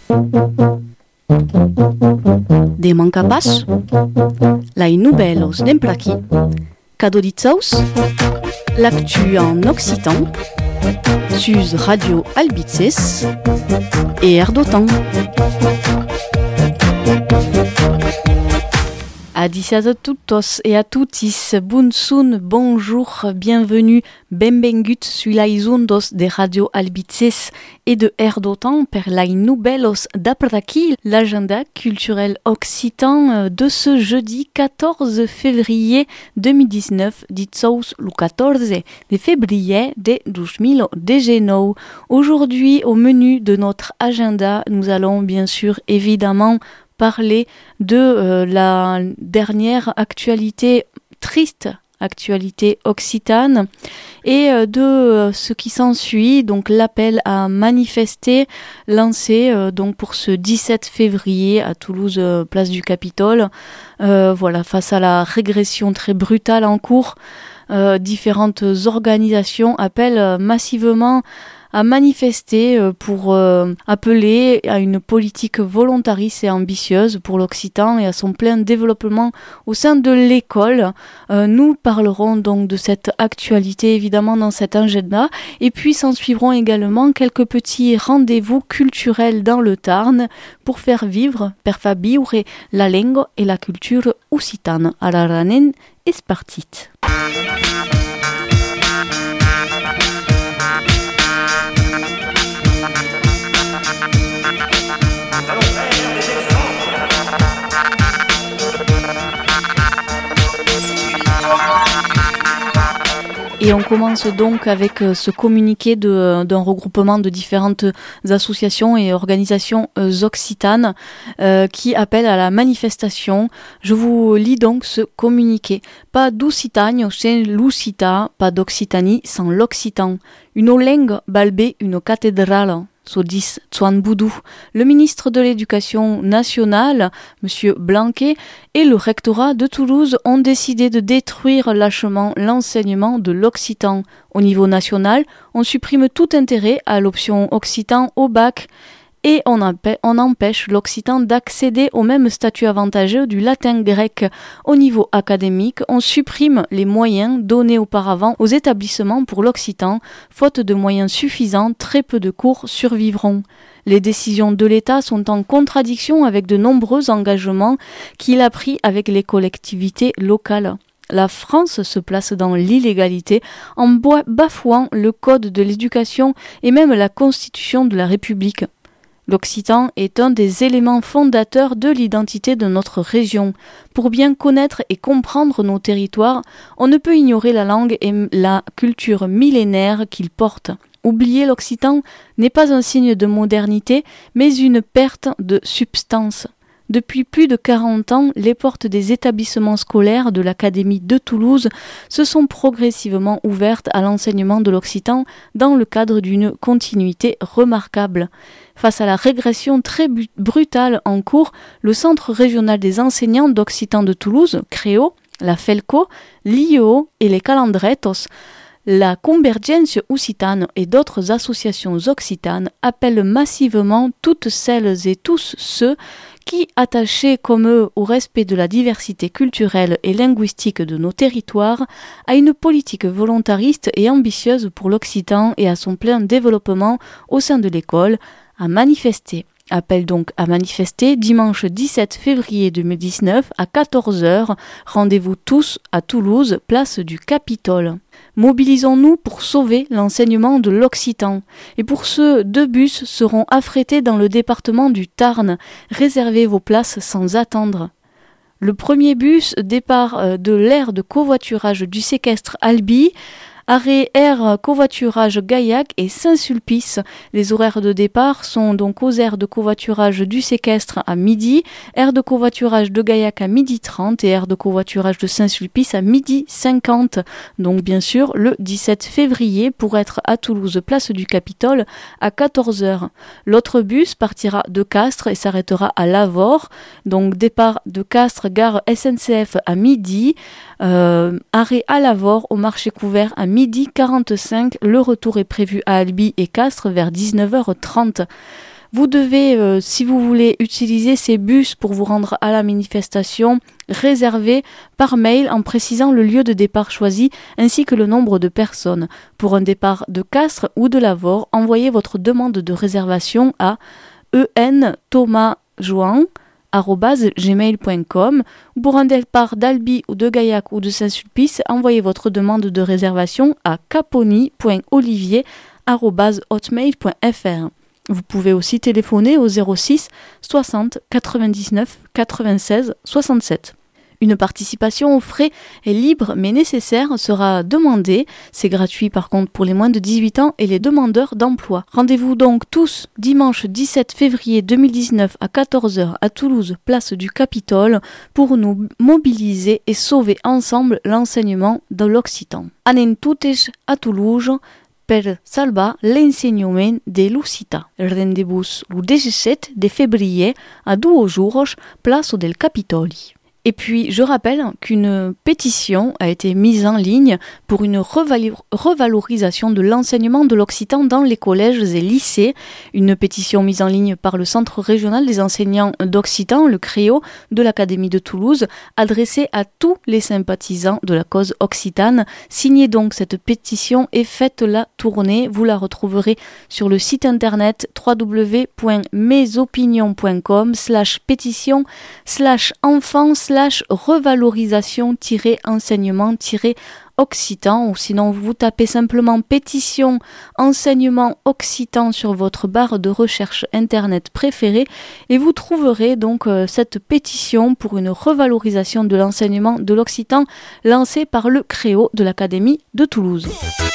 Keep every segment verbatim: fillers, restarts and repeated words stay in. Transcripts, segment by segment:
De mancapas, lai nouvelles d'emplaki, cadeau d'itsaus, l'actu en occitan, sus Radio Albitzes et Air d'Otan. Adicias a tutos et a tutis, bunsun, bonjour, bienvenue, benvengut sur les ondes de Radio Albitzes et de Air d'Otan per les nouvelles d'après-qui, l'agenda culturel occitan de ce jeudi quatorze février deux mille dix-neuf, ditsaus le quatorze de février de deux mille dix-neuf. Aujourd'hui, au menu de notre agenda, nous allons bien sûr évidemment parler de euh, la dernière actualité triste, actualité occitane, et euh, de euh, ce qui s'ensuit, donc l'appel à manifester lancé euh, donc pour ce dix-sept février à Toulouse, euh, place du Capitole. Euh, voilà, face à la régression très brutale en cours, euh, différentes organisations appellent euh, massivement à manifester pour euh, appeler à une politique volontariste et ambitieuse pour l'Occitan et à son plein développement au sein de l'école. Euh, nous parlerons donc de cette actualité évidemment dans cet agenda et puis s'en suivront également quelques petits rendez-vous culturels dans le Tarn pour faire vivre, per fa viure la langue et la culture occitane. À la ranen es partit. Et on commence donc avec ce communiqué de, d'un regroupement de différentes associations et organisations occitanes euh, qui appellent à la manifestation. Je vous lis donc ce communiqué. Pas d'Occitanie sans l'Occita, pas d'Occitanie sans l'Occitan. Une langue balbée, une cathédrale. Sodis Tsuan Boudou, le ministre de l'Éducation nationale, M. Blanquet, et le rectorat de Toulouse ont décidé de détruire lâchement l'enseignement de l'occitan. Au niveau national, on supprime tout intérêt à l'option occitan au bac et on, empê- on empêche l'occitan d'accéder au même statut avantageux du latin grec. Au niveau académique, on supprime les moyens donnés auparavant aux établissements pour l'occitan. Faute de moyens suffisants, très peu de cours survivront. Les décisions de l'État sont en contradiction avec de nombreux engagements qu'il a pris avec les collectivités locales. La France se place dans l'illégalité en bafouant le code de l'éducation et même la constitution de la République. L'occitan est un des éléments fondateurs de l'identité de notre région. Pour bien connaître et comprendre nos territoires, on ne peut ignorer la langue et la culture millénaire qu'il porte. Oublier l'occitan n'est pas un signe de modernité, mais une perte de substance. Depuis plus de quarante ans, les portes des établissements scolaires de l'Académie de Toulouse se sont progressivement ouvertes à l'enseignement de l'occitan dans le cadre d'une continuité remarquable. Face à la régression très bu- brutale en cours, le Centre régional des enseignants d'occitan de Toulouse, Créo, la Felco, l'I E O et les Calandretos, la Convergence Occitane et d'autres associations occitanes appellent massivement toutes celles et tous ceux qui, attachés comme eux au respect de la diversité culturelle et linguistique de nos territoires, à une politique volontariste et ambitieuse pour l'occitan et à son plein développement au sein de l'école, à manifester. Appel donc à manifester dimanche dix-sept février deux mille dix-neuf à quatorze heures. Rendez-vous tous à Toulouse, place du Capitole. Mobilisons-nous pour sauver l'enseignement de l'occitan. Et pour ce, deux bus seront affrétés dans le département du Tarn. Réservez vos places sans attendre. Le premier bus, départ de l'aire de covoiturage du séquestre Albi, arrêt aire covoiturage Gaillac et Saint-Sulpice. Les horaires de départ sont donc aux aires de covoiturage du séquestre à midi, aire de covoiturage de Gaillac à midi trente et aire de covoiturage de Saint-Sulpice à midi cinquante. Donc bien sûr le dix-sept février pour être à Toulouse, place du Capitole à quatorze heures. L'autre bus partira de Castres et s'arrêtera à Lavore. Donc départ de Castres, gare S N C F à midi, euh, arrêt à Lavore au marché couvert à midi quarante-cinq. Le retour est prévu à Albi et Castres vers dix-neuf heures trente. Vous devez, euh, si vous voulez utiliser ces bus pour vous rendre à la manifestation, réserver par mail en précisant le lieu de départ choisi ainsi que le nombre de personnes. Pour un départ de Castres ou de Lavore, envoyez votre demande de réservation à enthomasjoan arobase gmail point com. Pour un départ d'Albi ou de Gaillac ou de Saint-Sulpice, envoyez votre demande de réservation à caponi point olivier arobase hotmail point fr. Vous pouvez aussi téléphoner au zéro six soixante quatre-vingt-dix-neuf quatre-vingt-seize soixante-sept. Une participation aux frais est libre mais nécessaire sera demandée. C'est gratuit par contre pour les moins de dix-huit ans et les demandeurs d'emploi. Rendez-vous donc tous dimanche dix-sept février deux mille dix-neuf à quatorze heures à Toulouse, place du Capitole, pour nous mobiliser et sauver ensemble l'enseignement de l'occitan. Anem totes à Toulouse per salvar l'enseignement de l'occità. Rendez-vous le dix-sept de février à deux jours, place del Capitoli. Et puis, je rappelle qu'une pétition a été mise en ligne pour une revalor- revalorisation de l'enseignement de l'occitan dans les collèges et lycées. Une pétition mise en ligne par le Centre régional des enseignants d'occitan, le Créo, de l'Académie de Toulouse, adressée à tous les sympathisants de la cause occitane. Signez donc cette pétition et faites-la tourner. Vous la retrouverez sur le site internet w w w point mesopinions point com slash pétition slash enfants slash revalorisation-enseignement-occitan, ou sinon vous tapez simplement pétition enseignement occitan sur votre barre de recherche internet préférée et vous trouverez donc euh, cette pétition pour une revalorisation de l'enseignement de l'occitan lancée par le Créo de l'Académie de Toulouse.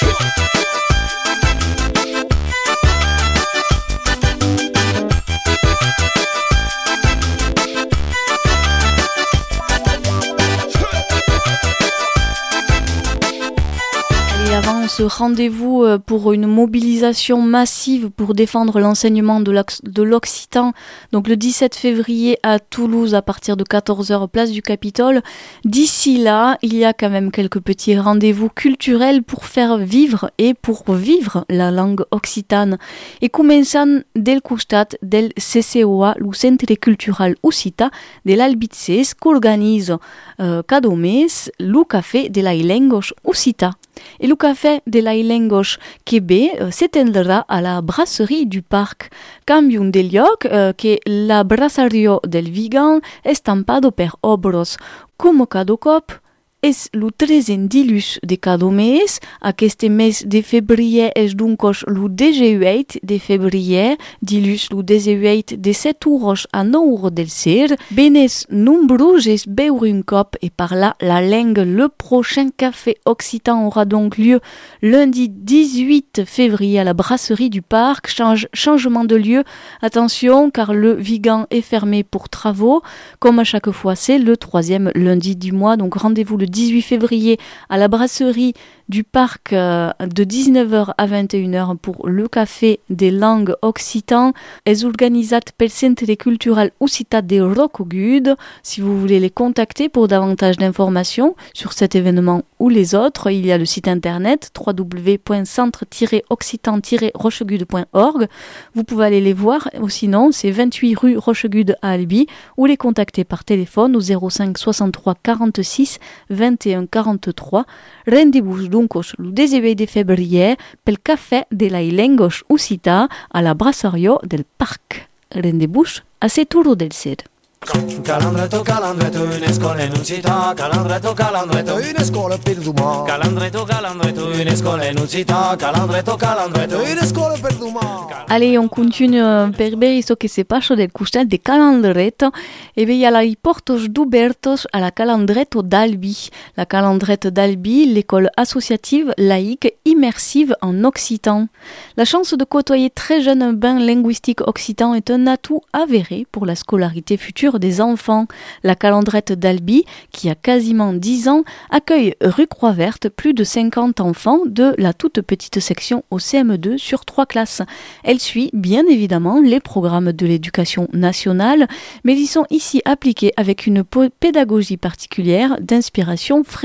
Et avant ce rendez-vous pour une mobilisation massive pour défendre l'enseignement de, de l'occitan, donc le dix-sept février à Toulouse à partir de quatorze heures place du Capitole, d'ici là, il y a quand même quelques petits rendez-vous culturels pour faire vivre et pour vivre la langue occitane. Et començant del costat del C C O A, le Centre Cultural Occità de l'Albitzès, qu'organise euh, cada mes le Café de la Ilengos Occità. Et le café de la Ilengos Québec euh, s'éteindra à la brasserie du parc. Cambium de lloc euh, que la brassario del Vigan estampado per obros. Como cada cop és le tretzè dilluns de cada mes. Aquest mes de febrer és donc le dix-huit de febrer, dilluns le dix-huit de sept heures à neuf heures del ser. Benes nombreuses beure un cop et par là la langue. Le prochain café occitan aura donc lieu lundi dix-huit février à la brasserie du parc. Change, changement de lieu. Attention car le Vigan est fermé pour travaux. Comme à chaque fois, c'est le troisième lundi du mois. Donc rendez-vous le dix-huit février à la brasserie du parc euh, de dix-neuf heures à vingt et une heures pour le café des langues occitan. Est organisé pel Centre Cultural Occità de Rocogud. Si vous voulez les contacter pour davantage d'informations sur cet événement ou les autres, il y a le site internet w w w point centre tiret occitan tiret rochegude point org. Vous pouvez aller les voir, ou sinon c'est vingt-huit rue Rochegude à Albi, ou les contacter par téléphone au zéro cinq soixante-trois quarante-six vingt et un quarante-trois. Rendez-vous donc le dix-huit de février pel café de la Ilengos Occità a la brasserio del parc. Rendez-vous a Seturo del Ser. Calandretto, calandretto, in scuola in città. Calandretto, calandretto, in scuola per domani. Calandretto, calandretto, in scuola in città. Calandretto, calandretto, in scuola per domani. Allez, on continue per bere so che se passo del costat de Calandretto. E bien, il y a la portos d'Ubertos à la Calandretto d'Albi. La Calandrette d'Albi, l'école associative, laïque, immersive en occitan. La chance de côtoyer très jeune un bain linguistique occitan est un atout avéré pour la scolarité future des enfants. La Calandrette d'Albi, qui a quasiment dix ans, accueille rue Croix-Verte plus de cinquante enfants de la toute petite section au C M deux sur trois classes. Elle suit bien évidemment les programmes de l'éducation nationale, mais ils sont ici appliqués avec une pédagogie particulière d'inspiration freinée.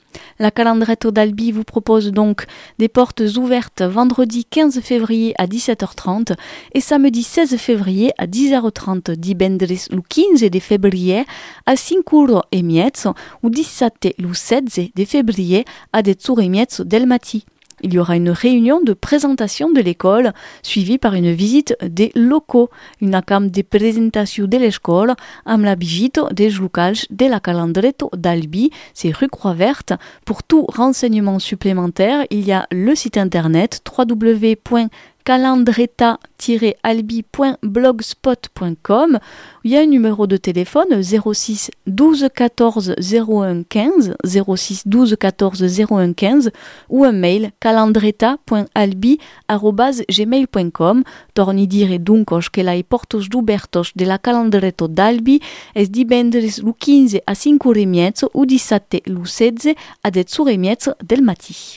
La Calandretto d'Albi vous propose donc des portes ouvertes vendredi quinze février à dix-sept heures trente et samedi seize février à dix heures trente, divendres lu quinze de février à cinque heures e mezzo ou diciassette lu seize de février à dix heures e mezzo del mattino. Il y aura une réunion de présentation de l'école, suivie par une visite des locaux, une accam de présentation de l'école, amb la visite des locals de la Calandretto d'Albi, c'est rue Croix-Verte. Pour tout renseignement supplémentaire, il y a le site internet w w w point calandretta tiret albi point blogspot point com. Il y a un numéro de téléphone zéro six douze quatorze zéro un quinze, zéro six douze quatorze zéro un quinze ou un mail calandretta point albi arobase gmail point com. Torni dire duncos che la portos d'ubertos de la Calandretto d'Albi es divendres lu quinze a cinque ore e mezzo u diciassette lu seize a dez ore e mezzo del mattino.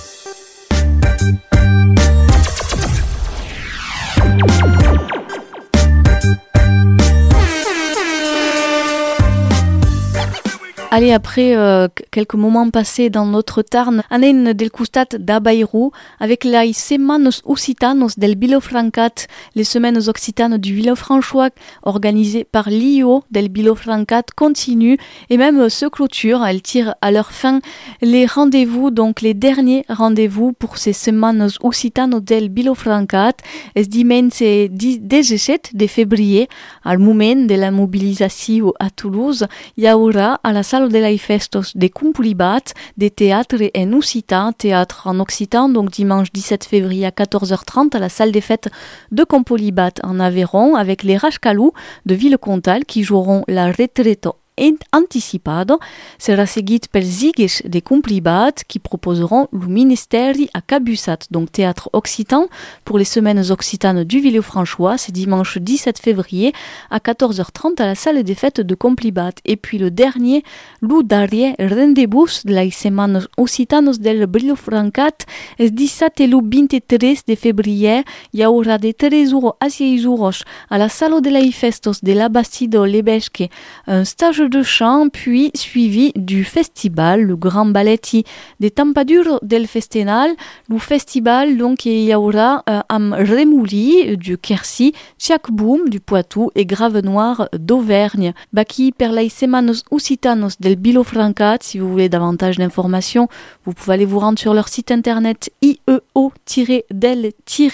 Allez, après euh, quelques moments passés dans notre Tarn, anem del costat d'Abairu avec les Semanes Occitanos del Vilafrancat, les semaines occitanes du Villefranchois organisées par l'I O del Vilafrancat continuent et même se clôturent. Elles tirent à leur fin les rendez-vous, donc les derniers rendez-vous pour ces Semanes Occitanos del Vilafrancat. Es dimense dix-sept de février, al moment de la mobilisation à Toulouse, il y aura à la salle de la festos des Complibat, des théâtres en occitan, théâtre en occitan, donc dimanche dix-sept février à quatorze heures trente à la salle des fêtes de Complibat en Aveyron, avec les Rascalou de Villecontal qui joueront la Retreto anticipado. Sera seguit pels Zigues de Complibat qui proposeront le Ministeri à Cabusat, donc théâtre occitan pour les semaines occitanes du Villefranchois. C'est dimanche dix-sept février à quatorze heures trente à la salle des fêtes de Complibat. Et puis le dernier, lu darrier rendez-vous de la semaines occitanos del Villefrancat es dix-sept et le vingt-trois de février. Il y aura de treize heures à seize heures à la salle de la festos de la Bastido Lebesque un stage de chant, puis suivi du festival, le Grand Balletti des Tampadur del Festenal, le festival, donc il y aura euh, am Remouli du Quercy, Tchakboum du Poitou et Grave Noir d'Auvergne. Baki per les semanas occitanos del Vilafrancat, si vous voulez davantage d'informations, vous pouvez aller vous rendre sur leur site internet i e o del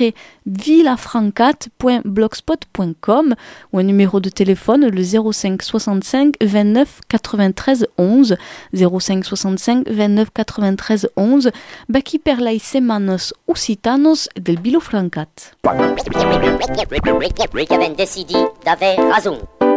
villafrancat point blogspot point com ou un numéro de téléphone le zéro cinq soixante-cinq vingt-neuf quatre-vingt-treize onze, zéro cinq soixante-cinq vingt-neuf quatre-vingt-treize onze, baki per les semanas occitanos del Vilafrancat. Ricaven decidi d'aver raison.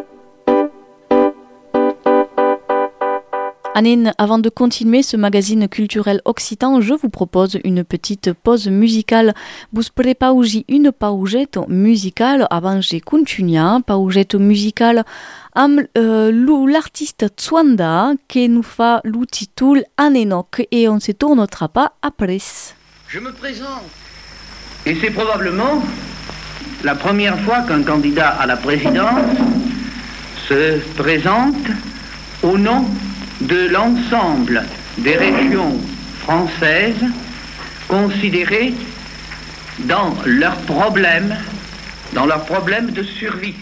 Anen, avant de continuer ce magazine culturel occitan, je vous propose une petite pause musicale. Vous prepaugi une paugette musicale avant de continuer, paugette musicale amb euh, l'artiste Tswanda qui nous fait le titre Anenok et on se tournera pas après. Je me présente et c'est probablement la première fois qu'un candidat à la présidence se présente au nom de l'ensemble des régions françaises considérées dans leurs problèmes, dans leurs problèmes de survie.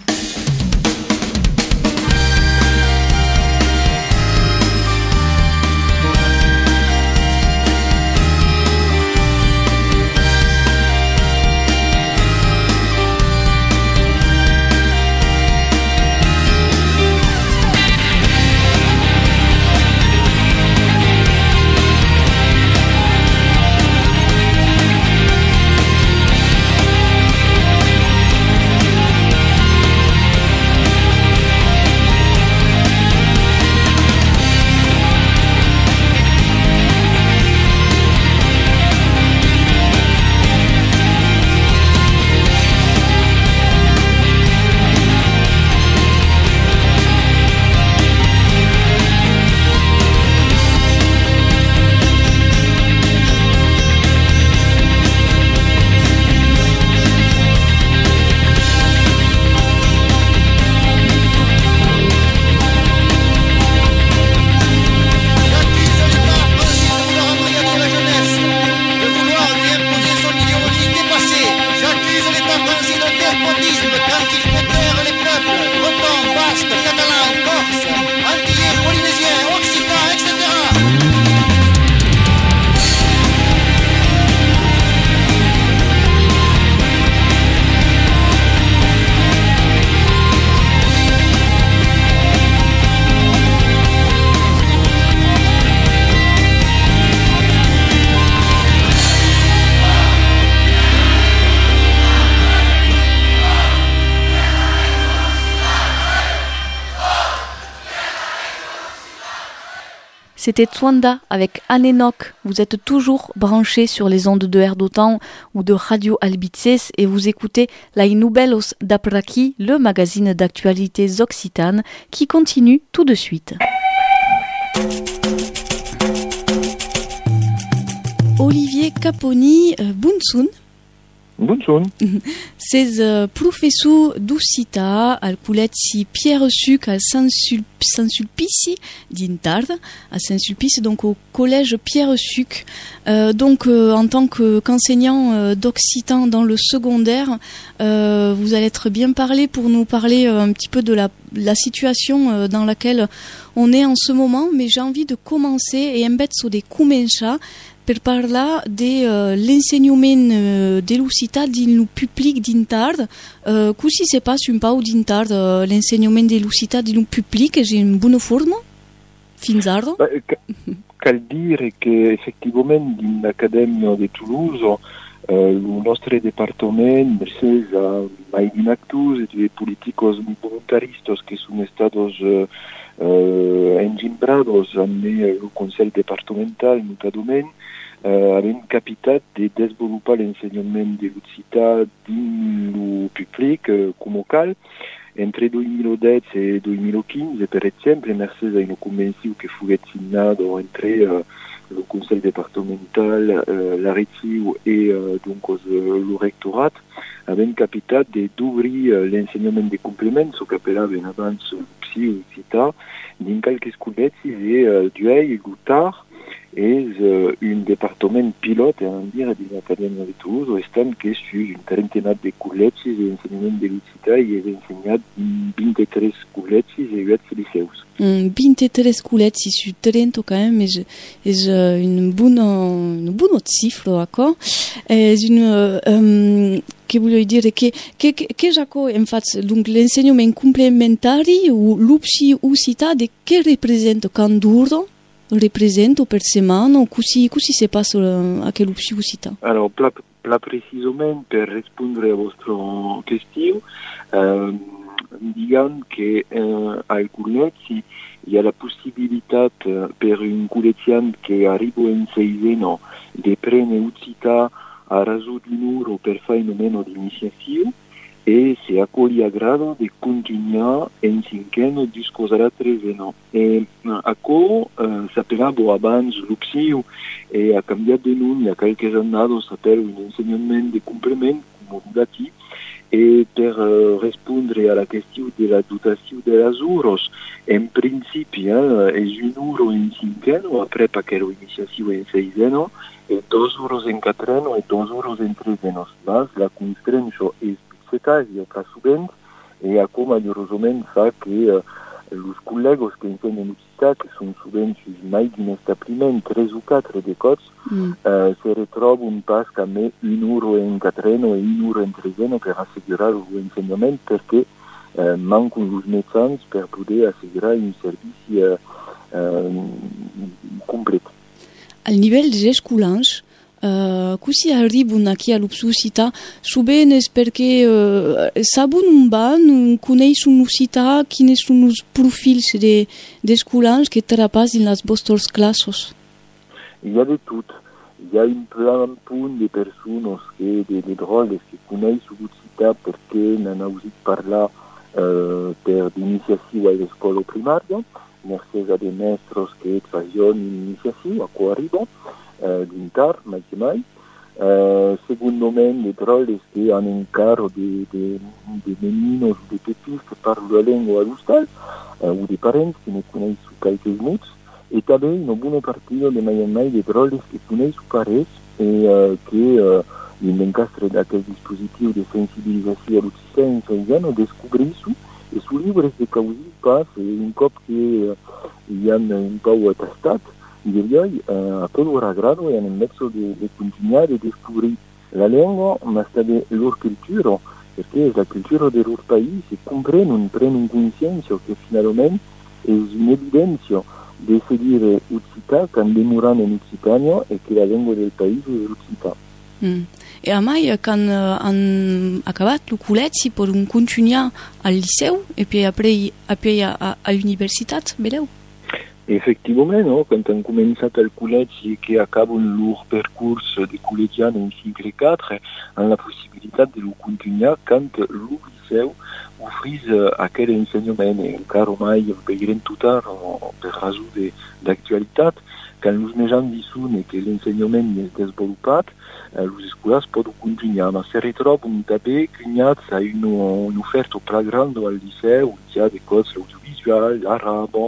C'était Twanda avec Anenok. Vous êtes toujours branchés sur les ondes de Air d'Otan ou de Radio Albices et vous écoutez La Nouvelles d'Apraki, le magazine d'actualités occitanes qui continue tout de suite. Olivier Caponi, euh, Bunsun. Bunsun. C'est uh, professeur d'Ucita al Culezzi Pierre Suc à Saint-Sulpice d'Intard, à Saint-Sulpice, donc au collège Pierre Suc. Euh, donc euh, en tant que, qu'enseignant euh, d'occitan dans le secondaire, euh, vous allez être bien parlé pour nous parler euh, un petit peu de la, la situation euh, dans laquelle on est en ce moment. Mais j'ai envie de commencer et embête sur des comença per parlar de uh, l'enseignement uh, de l'occità dins le public d'Intard. Uh, com si se passe un pau d'Intard uh, l'enseignement de l'occità dins le public? È in buona forma? Fins ara? Cal dire che effettivamente in l'Accademia di Toulouse eh, il nostro dipartimento, mercés a mai dinactus e políticos voluntaristas que sono estados eh, engimbrados nel Consell Departamental notadament, Uh, avem capitat de desenvolupar l'ensenyament de l'occità dins el public uh, comunal. Entre dos mil dez e dos mil quinze, per exemple, mercés a una convenció que foguet signado entre uh, el Consell Departamental, uh, l'Areciu e uh, donc, uh, el rectorat, avem capitat de d'obrir uh, l'ensenyament de complements, o que apelaven abans l'opció occità, dins quelques col·legis e uh, Dueil e Goutard, és uh, un departament pilot, a dir, de l'Acadèmia de Toulouse, estan que és un trentenat de col·legis d'ensenyament de l'occità i és ensenyat vint-i-tres col·legis i huit liceus. Mm, vint-i-tres col·legis sur trenta, quand même, és, és uh, une bona, une bona xifra, d'accord? És une... Um, que voulais dire que que que Jaco en fait donc l'enseignement complémentaire ou l'option occità de que représente quand dure represento per setmana o così, così si passa a che l'opció. Alors, pla, pla precisament per rispondre a vostra qüestió, eh, diguem que eh, al col·legi hi ha la possibilitat eh, per un col·legiant que arriba en seisena de prendre occità a raso d'un euro per fer una mena d'iniciació e se accogli a grado de continuar en cinquena discosarà tresena. E acò eh, s'apelava abans l'opció e ha canviat de nom i a qualques annados s'apela un ensenyament de complement comunicatiu e per uh, rispondre a la qüestió de la dotació de les euros, en principi eh, és un euro en cinquena, après aquella iniciació en seisena, e dos euros en quatrena e dos euros en tresena. Mas la constrença és i a subent e acum majorosament fa que uh, els col·legos que ensenyen l'occità, que són subent mai d'un establiment, tres o quatre de cops, mm. uh, se retroben pas també un euro en quatrena i un euro en tresena per assegurar l'ensenyament perquè uh, manquen els mitjans per poder assegurar un servici uh, uh, complet. Al nivell dels escolans, Uh, così arrivano aquí a l'Uccità, sovint és perquè uh, saben un ban, coneixen l'Uccità, quins són els profils de, d'escolans que trapassen en les vostres classes? Hi ha de tot. Hi ha un plan punt de persones que, de, de drogues que coneixen l'Uccità perquè n'han ouït parlar uh, per d'iniciació a l'escola primària, mercès a de mestres que feien iniciació, a quoi arriba, Uh, d'Intard, mai que mai. Uh, segundament, de droles que han encara de, de, de meninos o de petits que parlen la llengua alustal, uh, o de parents que ne coneixen quelques mots, i també una bona partida de mai en mai de droles que coneixen pares i uh, que uh, en l'encastre d'aquest dispositiu de sensibilització a l'occità enseiant o descobreixen i són llibres de causi pas un cop que uh, hi ha un pau atestat i diria, eh, a tot loro grado e nel mezzo di, di continuare a descobrir la lingua, ma anche la loro cultura, perché la cultura del loro paese comprendono, prendono coscienza che finalmente è un'evidenza di seguire l'occità quando demorano in Occitania e che la lingua del paese è l'occità. Mm. E a mai, quan han acabat el col·legi, poden continuar al liceu i després a, a, a l'universitat, vedeu? Effectivament, no? Quand on commence al collegi che acabano il loro percorso di collegiano in cinque e quattro, hanno la possibilità di lo continuare quand il liceu offre aquel insegnament, encara mai per tutto per ragione d'actualitat, quand los mejans disun che l'insegnament è sviluppat, les scolas poden continuare, ma se ritrovano també cugnats a un'offerta più grande al liceu, il y a des cose audiovisuali, l'arabo,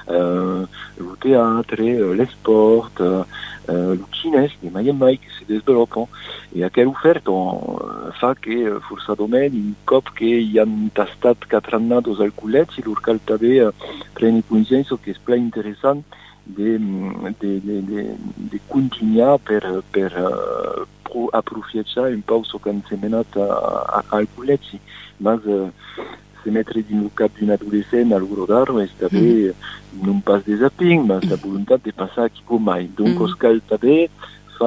Uh, il teatro, uh, le sport, uh, uh, il cinese, di mai e mai che si sviluppano e a quella offerta uh, fa che uh, forse domani in cop che hanno tastato quattro anni al collegi loro caltave uh, prende consenso che è più interessante di de, de, de, de continuare per, per uh, pro, approfittare un po' so che hanno seminato al collegi ma uh, se mettere in cap di un adolescente al loro daro è stato mm. non pas des zapping, ma la volontà di passare a chi può mai. Donc, mm. Oscar també fa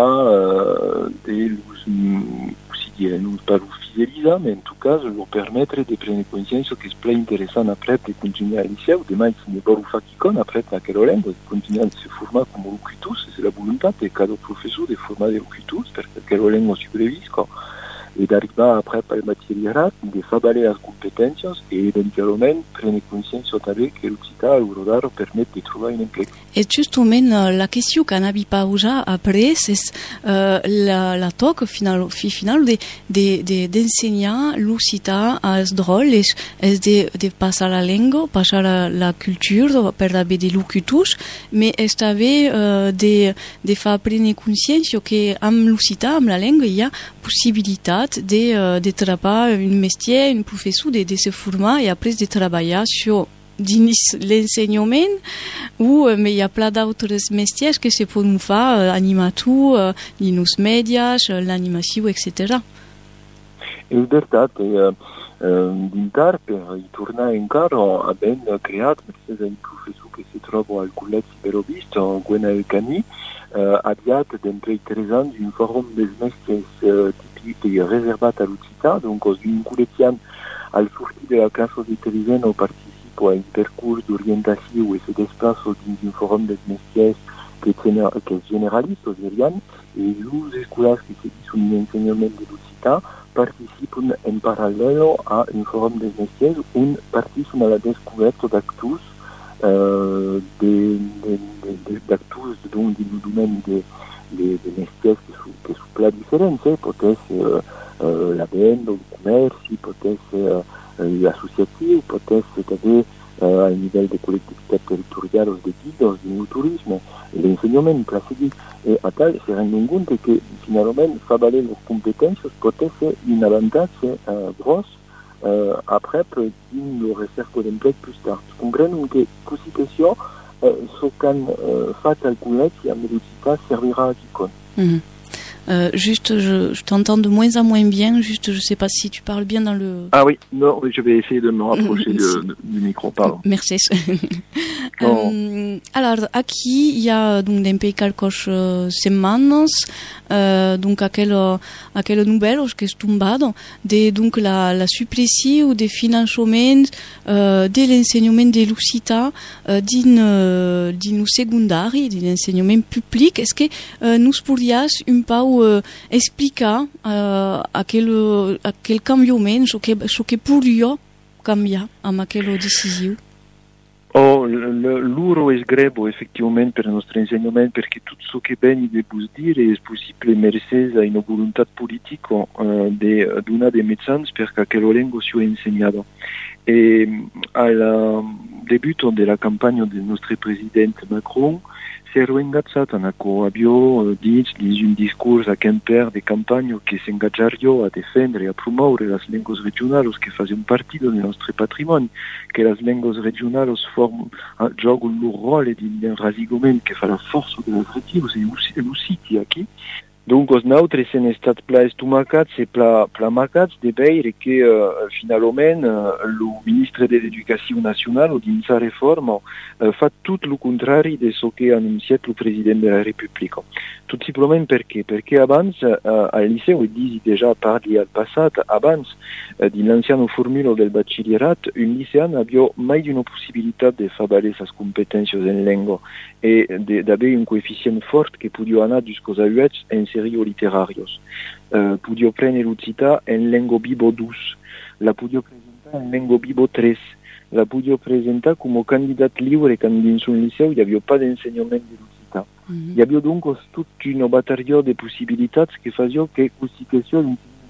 uh, de los, um, si dire, non pas lo fideliza, ma in tout cas lo permettre de prendre conscienza che è più interessante après de continuare al liceu, demai se ne va fa chi con après a quella lingua, de continuare a si formare come locutus, c'est la volontà di cada professore di formare locutus, perché quella lingua si previsco. E d'arribar après per material di far valere le competenze e eventualmente prendre conscienza també che l'Occità a Eurodaro permet de trobar un emploi. Et justement, la question qu'on a pas après, c'est euh, la, la toc final, final de, de, de, d'enseigner l'Occità à ce drôle, est de, de passer la langue, passer la, la culture, per avoir des locutors, mais est avait euh, de, de faire prendre conscience que amb l'Occità, amb la langue, il y a possibilité de, euh, de travailler un métier, un professeur, de, de se former et après de travailler sur l'enseignement ou mais il y a plein d'autres métiers que se peuvent faire, euh, animateur, les news médias, l'animation, et cetera. È vero, e d'intar per ritornare in caro abbiamo creato, grazie al professore che si trova al collegi per visto, Gwenel Cani, uh, abbiate dentro i tre anni un forum des mestres uh, tipici riservato all'Occità, donc un collegian al sortir de la classe di Televeno participo a un percorso d'orientazione e si desplazo in un forum des mestres che è generalista, osirian, e le scuole che si sono in insegnamento dell'Occità participano in parallelo a un forum des mestres und participano alla descouverte d'actus uh, de, de, de, de, d'actus donc di domaine de, de, de mestres che sono che sono più differenti, può essere uh, uh, la venda, il commercio, può essere uh, l'associazione, può essere també uh, a livello di collectività territoriale o di guides, di turismo, l'insegnamento classico e a tal si rendono conto che finalmente fa valere le competenze può essere un vantaggio uh, grosso uh, après per la ricerca di impiego più tardi. Comprendono che questa situazione uh, so che uh, fatto al collegi a l'Occità servirà a chi con. Mm-hmm. Euh, juste, je, je t'entends de moins en moins bien. Juste, je sais pas si tu parles bien dans le. Ah oui, non, je vais essayer de me rapprocher de, de, du micro, pardon. Merci. euh, alors, aquí il y a donc d'un pays quelques uh, semanas, uh, donc aquel uh, aquel nouvelle que est tombado de donc la la suppression des financements uh, de l'enseignement de l'Occità uh, din uh, din secondari, din l'enseignement public. Est-ce que uh, nous pourrions un peu Uh, explicar uh, aquel, aquel cambiament, ce que, ce que pourria canviar amb aquella decisió? Oh, l'uro è grebo effettivamente per il nostro insegnamento perché tutto ciò che viene di dire è possibile mercé a una volontà politica uh, di una dei mezzi perché quella lingua sia insegnata. E al debutto della campagna del nostro presidente Macron si era ingaggiato a abbiamo detto in un discorso a Quimper di campagna che si ingaggiarono a difendere e a promuovere le lingue regionali che fanno parte del nostro patrimonio, che le lingue regionali giocano il loro ruolo di un rassicamento che fa la forza delle regioni e l'Occità qui. Donc, os nautres en estat pla estomacats e pla, pla macats de veire que, uh, finalment, uh, le ministre de l'Educació Nacional, o dins sa reforma, uh, fa tot el contrari de ce que ha anunciat el president de la República. Tot simplement per què? Perquè abans, uh, al liceu, e disi déjà parli al passat, abans, uh, dins l'anciano formulo del batxillerat, un licean havia mai d'una possibilitat de fer valer ses competències en llengua e d'haver un coeficient fort que podia anar jusqu'aux ahuets en serio literarios. Uh, podia prendre l'occità en lengua vivo dos, la podia presentar en lengua vivo tres, la podia presentar com a candidat lliure quan dins un liceu hi havia pas d'ensenyament de l'occità. Mm-hmm. Hi havia donc tot una bateria de possibilitats que feia que l'occità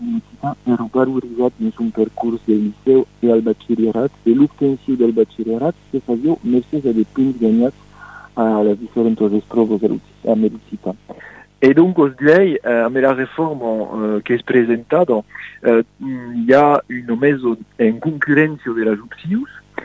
era valorizat dins un percurs de liceu i al batxillerat, i l'obtenció del batxillerat se feia mercès a de punts guanyats a les diferents proves de l'occità. Et donc, aujourd'hui, euh, avec la réforme euh, qui est présentée, euh, il y a une mise en concurrence de las opcions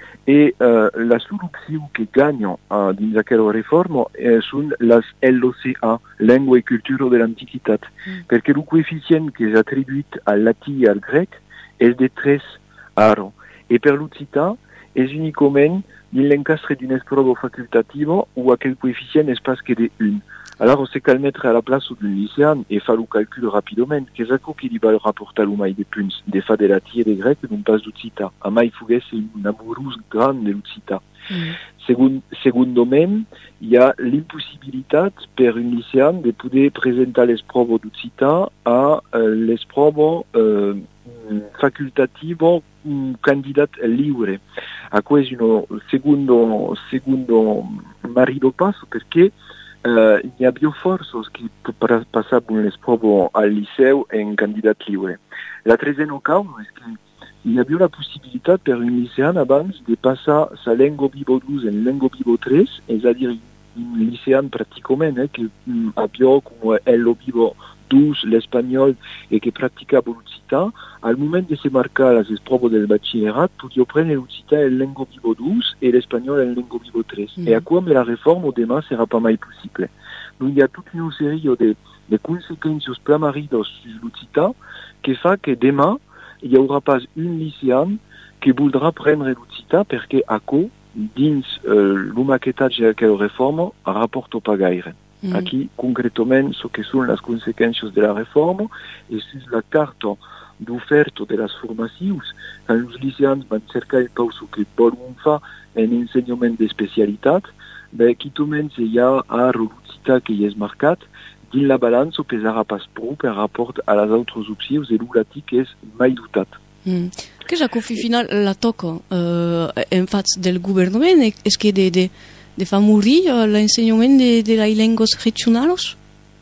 et euh, la seule option qui gagne euh, dans cette réforme euh, sont les L O C A, langue et culture de l'Antiquité. Mm. Parce que le coefficient qui est attribué à latin et au grec est de tres aro. Et pour l'occità, est uniquement dans l'encastre d'une prova facultativa où aquel coefficient n'est pas que de un. Alors, on sait qu'à le mettre à la place d'un lycéen et faire le calcul rapidement, qu'est-ce qu'il va rapporter le mail de punts, des fa de la tire des grecs d'un pas d'occità. À mai fugues c'est une amoureuse grande de l'occità. Mm. Segon, secondoment, il y a l'impossibilité pour un lycéen de pouvoir présenter les proves d'occità à euh, les proves euh, facultatives un candidat libre. A quoi est un secondo, secondo marido passo perché Uh, hi havia forços que passaven les proves al liceu en candidat lliure. La tresena causa és que hi havia la possibilitat per un licean abans de passar sa lengua vivo dos en lengua vivo tres, és a dir, un licean pràcticament eh, que um, havia com el vivo dos l'espanyol e que practicava l'occità, al moment de se marcar les proves del batxillerat, podia prendre l'occità en lengua vivo dos et l'espanyol en lengua vivo tres. Mm. Et à quoi mais la réforme au demà sera pas mai possible. Donc il y a toute une série de, de conséquences plamarides sur l'occità qui fa que demà il n'y aura pas un lycéen qui voudra prendre l'occità perquè à quoi dins euh, le maquetatge de la réforme rapporte pas gaire. Mm. Aquí, concretament, ce que són les conseqüències de la reforma i sur la carta d'oferta de les formacions, quan els liceans van cercar el pau que volen fer en ensenyament d'especialitat, bé, aquí comença ja a l'occità que hi és marcat, dins la balança pesarà pas prou per rapport a les altres opcions i l'oratí que és mai dotat. Mm. Que ja que final la toca uh, en faig del governament és que de, de de fa morir uh, l'ensenyament de, de les llengües regionals?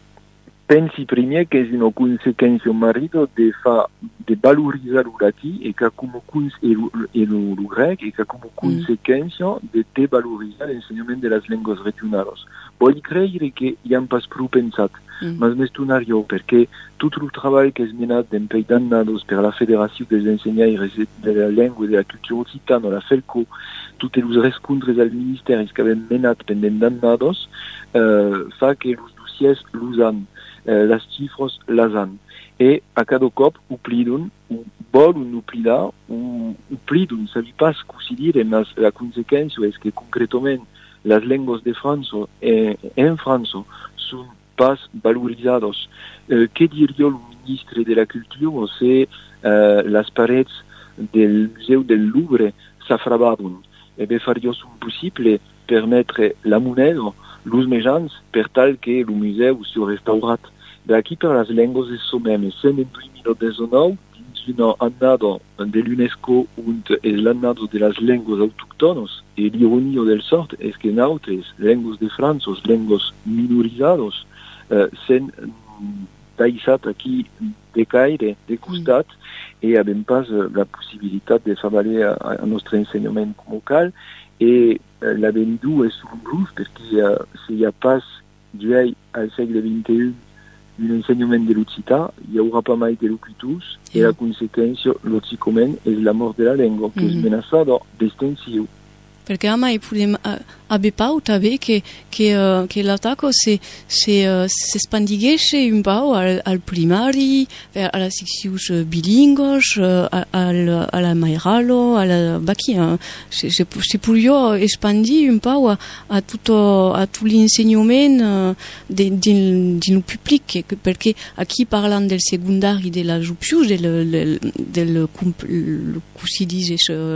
Pensi primer que és una conseqüència marida de, fa, de valoritzar l'oratí i que com el grec i que com a conseqüència de devaloritzar l'ensenyament de les llengües regionals. Vull creure que hi ha pas prou pensat, mm. mas més donaria perquè tot el treball que és menat d'empei d'annados per la Federació dels Ensenyaires de la Llengua i de la Cultura Occitana, la FELCO, tots els respontres als ministeris que havem menat pendent d'annados, eh, fa que els dossiers los han, eh, les xifres les han. I a cada cop obliden, o volen oblidar, o obliden, sabi pas què s'hi dir, mas la conseqüència és que concretament les llengües de França eh, en França són pas valoritzades. Eh, què diria el ministre de la Cultura si eh, les parets del Museu del Louvre s'afrabaven? Eh bé, faria un possible permetre la moneda, els mitjans, per tal que el museu sigui restaurat. D'aquí per les llengües és el même. En dos mil diecinueve, dins una annada de l'UNESCO on és l'annada de les llengües autòctones, i l'ironia del sort és que nosaltres, llengües de França, llengües minoritzades, eh, s'han deixat aquí de caire, de costat, mm. i havem pas la possibilitat de fer valer el nostre ensenyament local, i eh, l'avenir és sombrós perquè eh, si hi ha pas d'ull al segle vint i u un ensenyament de l'occità, hi haurà pas mai de locutors, mm. i la conseqüència, lògicament, és la mort de la llengua, que mm. és menaçada d'extensió. Perquè mai podem uh, abepau tabe che che uh, che l'attacco se se uh, se spandiguesce un po' al, al primari alla sexius bilingos uh, al alla mairalo alla baki uh, c'est c'est pour io espandi un po' a, a tutto a tout l'insegnament uh, di di di public perché a chi parlano del secondari della giupius del del, del cum, si dice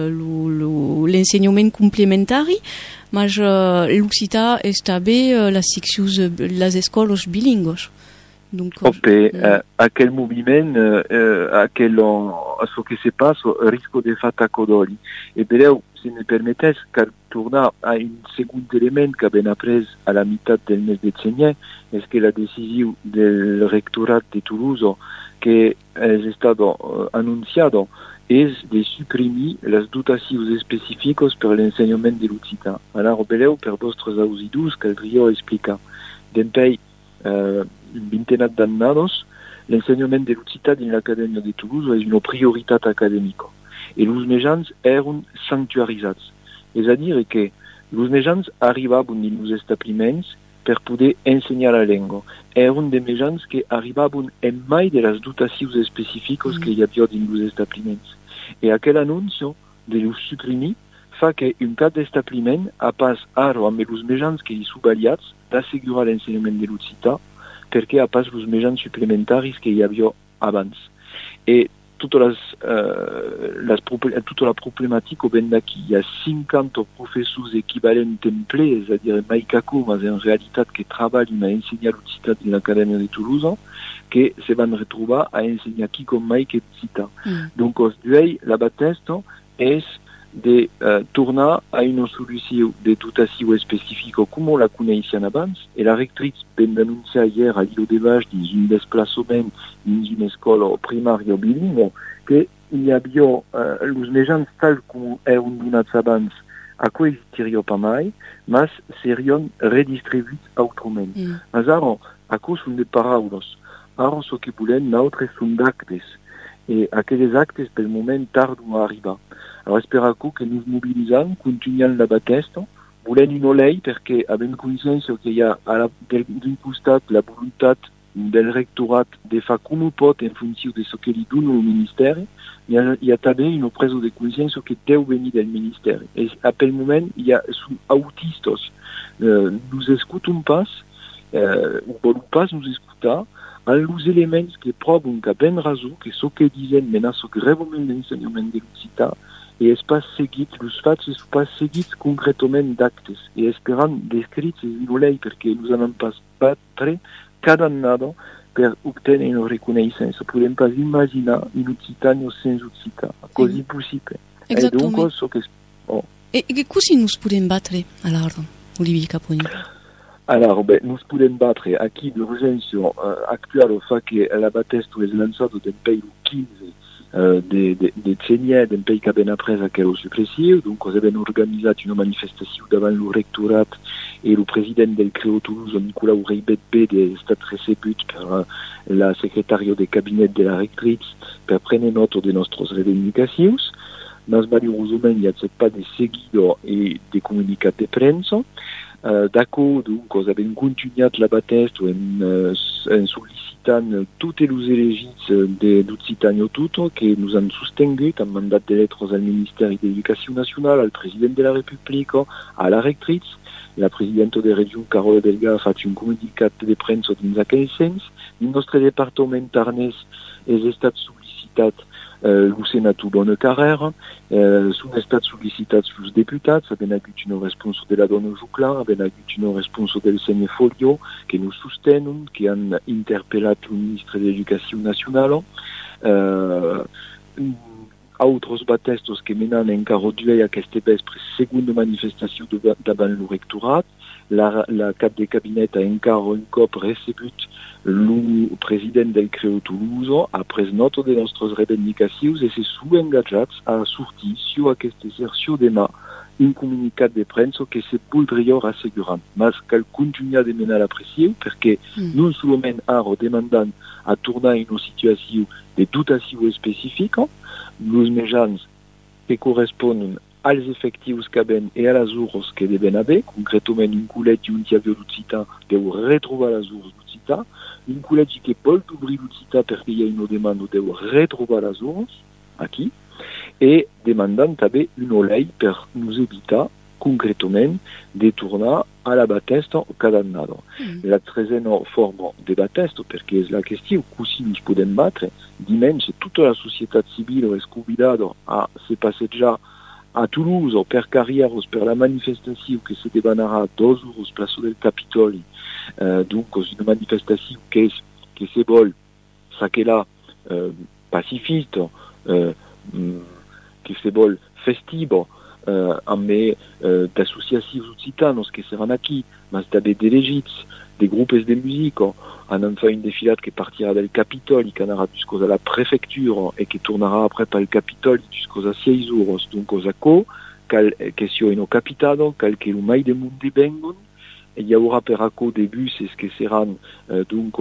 l'insegnament complementari ma l'Occità è stabile la sexius las escolas bilingos. Donc, Ope, je... uh, a quel moviment, uh, a quel a ce che si passa, risco di fatta codoli. E però, se mi permettete, car torna a un secondo elemento che abbiamo preso alla metà del mese di gennaio, è che la decisione del rectorat di Toulouse, che è stato uh, annunciato, es de supprimer las dotacions específicos per l'enseignement de l'Occità. Alors, beleu, per vostres ausidus, caldria explicar. Dempei, uh, un vintenat d'annados, l'enseignement de l'Occità din l'Acadèmia de Toulouse és una prioritat acadèmica. E los mejans eren sanctuarizats. És a dir que los mejans arribaven in los establiments per poder ensenyar la llengua. Eren de mejans que arribaven en mai de les dotacions específiques mm. que hi havia dins els establiments. E aquell anunci de los suprimir fa que un cap d'establiment a pas ara amb els mejans que hi són aliats d'assegurar l'ensenyament de l'Occità perquè a pas els mejans suplementaris que hi havia abans. E Toutes les, uh, les, toute la problemàtica ven d'aquí. Hi ha cinquanta professors equivalents templers, és a dir, Maïcaco, mas en realitat que treballen a ensenyar l'Occità en l'Acadèmia de Toulouse, que se van retrobar a ensenyar aquí com mai que l'Occità. Mm. Donc, os duei, la batesta és de uh, tornar a una solució de dotació específica com la coneixien abans, i la rectrice ben denunciar hier a l'Ilo de Baix dins un desplaçament dins una escola primària bilingüe que hi havia uh, els mejans tal com eren donats abans a coexistiria pas mai, mas serien redistribuïts autrament. Mm. Mas ara, això són de paraules. Ara, el que volem nosaltres són d'actes. E aquells actes, pel moment, tarden a arribar. Alors, espero que nos mobilitzem, continuem la batesta, volem una llei perquè avem consciència que hi ha d'un costat la voluntat del rectorat de fer com ho pot en funció de ce que li dona el Ministeri, hi ha, hi ha també una presa de consciència que deu venir del Ministeri. I a pel moment hi ha, són autistes. Uh, nos escutem pas, uh, o volen pas nos escutar, amb els elements que proven que ben raó que ce que diuen menaça gravament l'ensenyament de l'Occità i és pas seguit, els fets és pas seguits concretament d'actes i esperant descrits és una llei perquè nos anem pas batre cada annada per obtenir una reconnaissance. Podem pas imaginar un Occitano sense Occità, così possible. Exactement. E donc, ce que... Oh. E, e così nos podem batre, allora, Olivier Caponi? Alors, ben, nous podem batre aquí d'urgència uh, actual fa que la batesta és lançada del pays quinze uh, de, de, de gennaio del pays que ben après aquell suplessiu, donc nous avons organitzat una manifestació davant el rectorat i el president del Creo Toulouse, Nicolau Reibet B, ha estat recebut per uh, la secretària de cabinet de la rectrice per prendre nota de nostres reivindicacions. Mas malheureusament hi ha pas de seguidor i de comunicat de premsa. Uh, D'acord, donc, nous avons continué la batesta en, uh, en sollicitant tous els elegits d'Occitània Tuto que nous han sostingut en mandat de lettres al Ministeri d'Educació Nacional, al president de la República, a la rectrice. La presidenta de regió, Carola Delga, ha fet un comunicat de premsa dins aquell sens. El nostre departament tarnès és estat sol·licitat Uh, el Senat dona carrera, uh, són estat sol·licitats els diputats, ben hagut una responsa de la dona Juclar, ben hagut una responsa del senyor Folio, que nos sostenen, que han interpel·lat el ministre d'Educació Nacional. Uh, altres batestos que menen encara duei aquesta vespre segunda manifestació davant el rectorat. La, la cap de cabinet ha encara un cop recebut el president del Creo Toulouse, ha pres nota de nostres reivindicacions i se són engajats a sortir sur aquest exercici demà un comunicat de premsa que se voldria assegurar. Mas cal continuar de menar la pressió perquè mm. non solament ara demandant a tornar a una situació de dotació específica, els mejans que corresponen als effectius qu'aben e a las uros que deben haver, concretament un col·legi on hi havia l'occità deu retrobar les urs d'occità, un col·legi que vol obrir l'occità perquè hi ha una demanda deu retrobar les urs, aquí, e demandant també una llei per nos evitar concretament de tornar a la battesta cada annada. Mm. La tresena forma de battesta, perché és la qüestió, così ens podem batre, dimensi tota la societat civil és convidada a se passejar a Toulouse per carrieros per la manifestació que se debanarà dos euros plaça del Capitoli. Euh, donc, una manifestació que, és, que se vol s'aquela euh, pacifista, euh, que se vol festiva, Uh, amb uh, d'associacions occitanos que seran aquí, mas també d'elegits, de grupes de música, han fet un desfilat que partirà del Capitoli, que anarà jusqu'à la prefectura e que tornarà après pel Capitoli jusqu'à seis euros. Donc, acò, cal que sia una capitado, cal que el mai de monde vengon, e hi haurà per acò de buses que seran, uh, donc,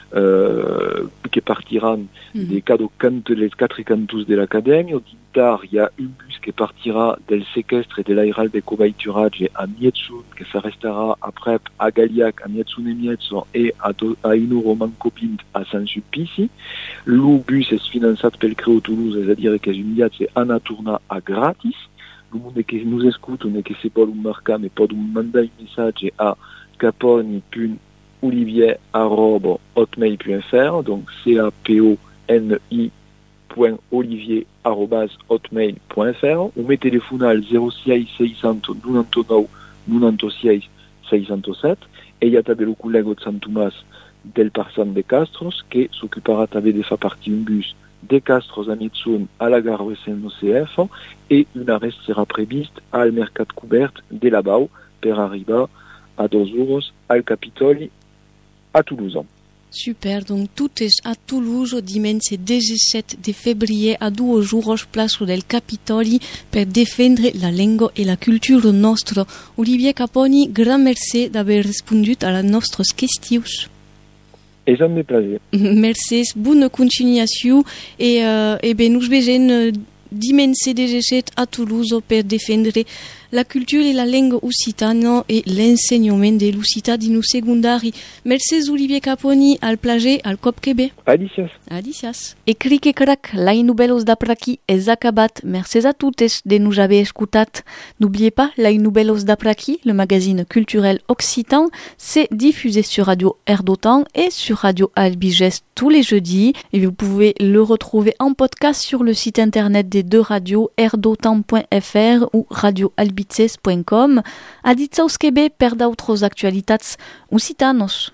uh, que partiran mm. de cada cant, les quatre cantos de l'acadèmia. Dintar, hi ha un bus que partira del sequestre de l'airal de cobaituratge a Mietsun, que s'arrestarà après a Galiac, a Mietsun e Mietsun, e a, a Inuro Mancopint a Sant-Sulpici. Lo bus és finançat pel Creu Toulouse, és a dir que és un viatge a anar tornar a gratis. El monde que nos escuta, que se pot un marcar, me pot un mandar un missatge a caponi punt olivier arroba hotmail punt f r, donc c a p o n i point olivier arobase hotmail point f r, ou mes téléphones al zéro seis seis cents noranta-nou noranta-sis seis cent set, et il y a també el col·lega de Sant Tomàs del Parsan de Castros, que s'occuparà també de fer partir un bus de Castros a Mietsun a la gare S N C F, et un arrest serà previst al mercat cobert de la Bau per arribar a dos euros al Capitoli a Toulouse. Super, donc tout est à Toulouse dimanche dix-sept de février à deux jours place del Capitoli per défendre la langue et la culture nostra. Olivier Caponi, grand merci d'avoir répondu à la nostres questions. Et ça me plaisir. Merci, bonne continuation et, euh, et ben nous vegem dimanche dix-sept à Toulouse per défendre la culture et la langue occitane et l'enseignement de l'occità dins secundari. Merci Olivier Caponi, al plager, al cop que bé. Adicias. Adicias. E cric e crac, l'any nouvelles d'apraki és acabat. Merci à totes de nous haver escutat. N'oubliez pas, l'any nouvelles d'apraki, le magazine culturel occitan, c'est diffusé sur Radio Air d'Otan et sur Radio Albiges tous les jeudis. Et vous pouvez le retrouver en podcast sur le site internet des deux radios, air d'otan point f r ou radio albiges point com. Aditzaus que bé per d'autres actualitats occitanos.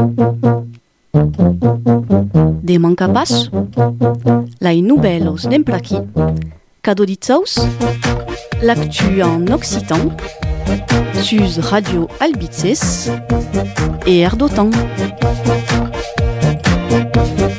Demà capaç, l'any nouvelles d'empraki. Cado ditzaus, l'actu en occitan, sus Radio Albiges et Air d'Otan.